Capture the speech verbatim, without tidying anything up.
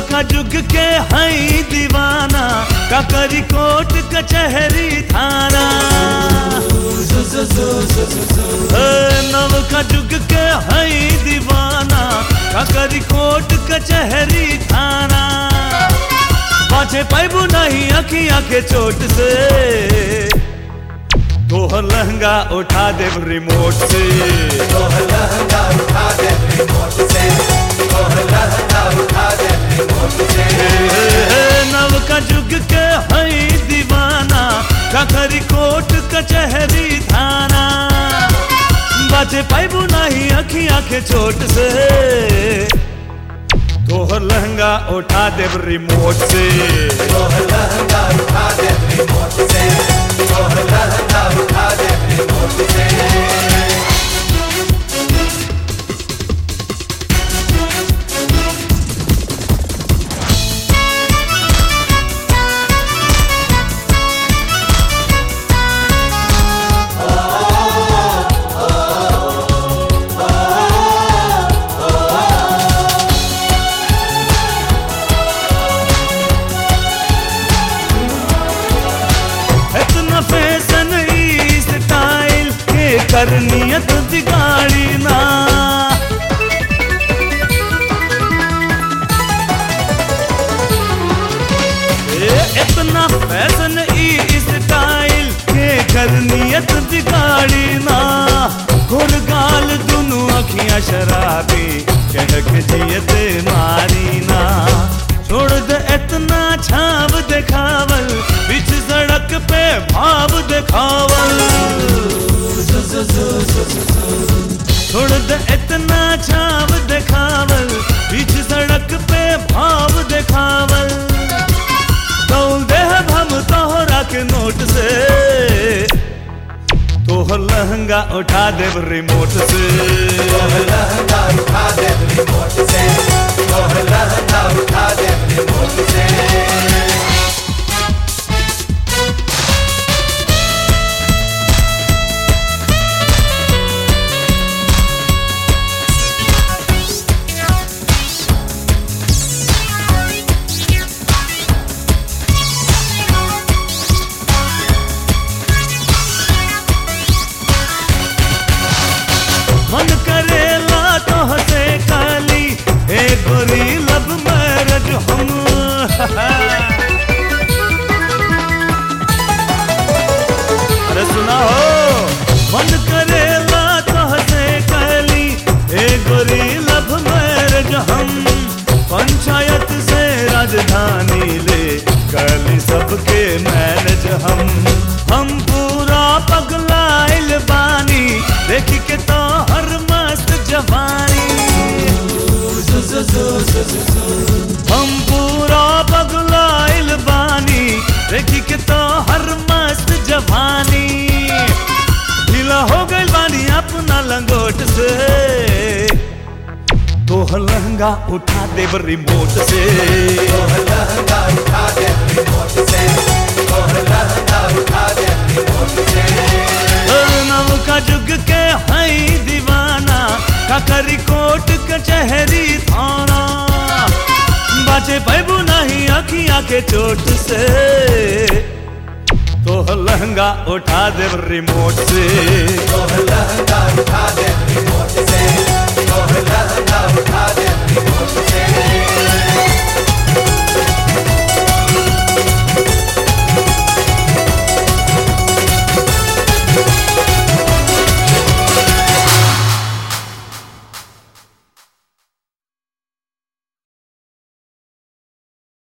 नवका जुग के हई दीवाना का करी कोट कचहरी थाना। नवका जुग के हई दीवाना का करी कोट कचहरी थाना। पाछे पैबू नहीं अखियां के चोट से, तोहर लहंगा उठा दे रिमोट से। तोहर लहंगा उठा दे रिमोट से, तोहर लहंगा उठा दे रिमोट से। नवका जुग के हई दीवाना का करी कोट कचहरी थाना। बाजे पैबू नहीं अखियां के चोट से, तोहर लहंगा उठा दे रिमोट से। तोहर लहंगा उठा दे रिमोट से, तोहर लहंगा उठा दे रिमोट से। फैशन ई स्टाइल के कर नियत बिगाड़ी ना। ए, इतना फैशन ई स्टाइल के कर नियत बिगाड़ी ना। गुरगाल दुनू अखियां शराबी कहक जियत मारी ना। छोड़ दे इतना छाव दिखावल, बीच सड़क पे भाव दिखावल। छोड़ दे इतना छाव दिखावल, बीच सड़क पे भाव दिखावल। तौल दे हम तोहरा के नोट से, तोहर लहंगा उठा दे रिमोट से। तोहर लहंगा उठा दे रिमोट से, तोहर लहंगा उठा दे रिमोट से। मन करेला तोहसे काली हे गोरी लब मैरिज हम। अरे सुना हो, मन करेला तोहसे काली हे गोरी लब मैरिज हम। पंचायत से राजधानी ले काली सबके मैनेज हम। हम पूरा पगलाइल बानी देखी के तो हर मस्त जवानी। हम पूरा पगलाइल बानी देखी के तो हर मस्त जवानी। ढीला हो गई बानी अपना लंगोट से, तोहर लहंगा उठा दे रिमोट से। तोहर लहंगा उठा दे रिमोट से, तोहर लहंगा उठा दे रिमोट से। नवका जुग के हई दीवाना का करी कोट कचहरी थाना। बाजे पैबू नहीं अखियां के चोट से, तोहर लहंगा उठा दे रिमोट से। तोहर लहंगा उठा दे रिमोट से, तोहर लहंगा उठा दे रिमोट से।